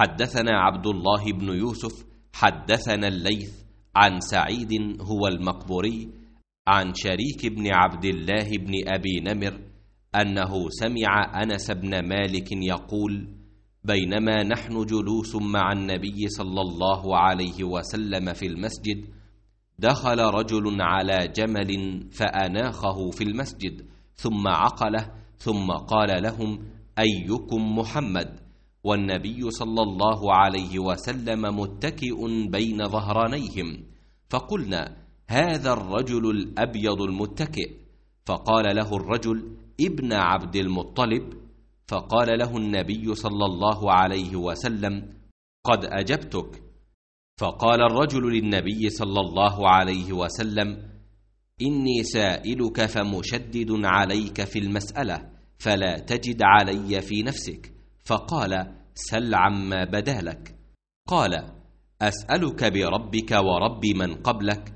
حدثنا عبد الله بن يوسف حدثنا الليث عن سعيد هو المقبوري عن شريك بن عبد الله بن أبي نمر أنه سمع أنس بن مالك يقول: بينما نحن جلوس مع النبي صلى الله عليه وسلم في المسجد، دخل رجل على جمل فأناخه في المسجد، ثم عقله، ثم قال لهم: أيكم محمد؟ والنبي صلى الله عليه وسلم متكئ بين ظهرانيهم، فقلنا: هذا الرجل الأبيض المتكئ. فقال له الرجل: ابن عبد المطلب. فقال له النبي صلى الله عليه وسلم: قد أجبتك. فقال الرجل للنبي صلى الله عليه وسلم: إني سائلك فمشدد عليك في المسألة، فلا تجد علي في نفسك. فقال: سل عما بدا لك. قال: أسألك بربك ورب من قبلك،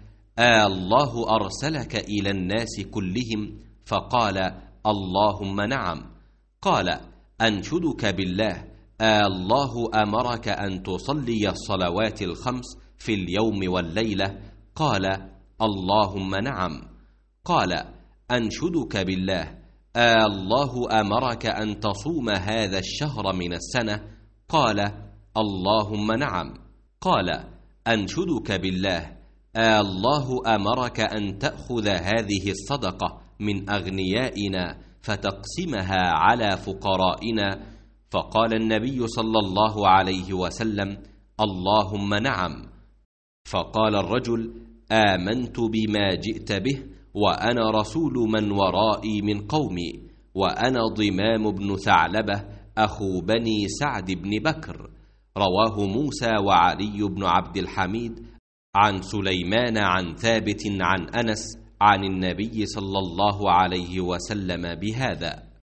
الله أرسلك إلى الناس كلهم؟ فقال: اللهم نعم. قال: أنشدك بالله، الله أمرك أن تصلي الصلوات الخمس في اليوم والليلة؟ قال: اللهم نعم. قال: أنشدك بالله، الله أمرك أن تصوم هذا الشهر من السنة؟ قال: اللهم نعم. قال: أنشدك بالله، الله أمرك أن تأخذ هذه الصدقة من أغنيائنا فتقسمها على فقرائنا؟ فقال النبي صلى الله عليه وسلم: اللهم نعم. فقال الرجل: آمنت بما جئت به، وأنا رسول من ورائي من قومي، وأنا ضمام بن ثعلبة أخو بني سعد بن بكر. رواه موسى وعلي بن عبد الحميد عن سليمان عن ثابت عن أنس عن النبي صلى الله عليه وسلم بهذا.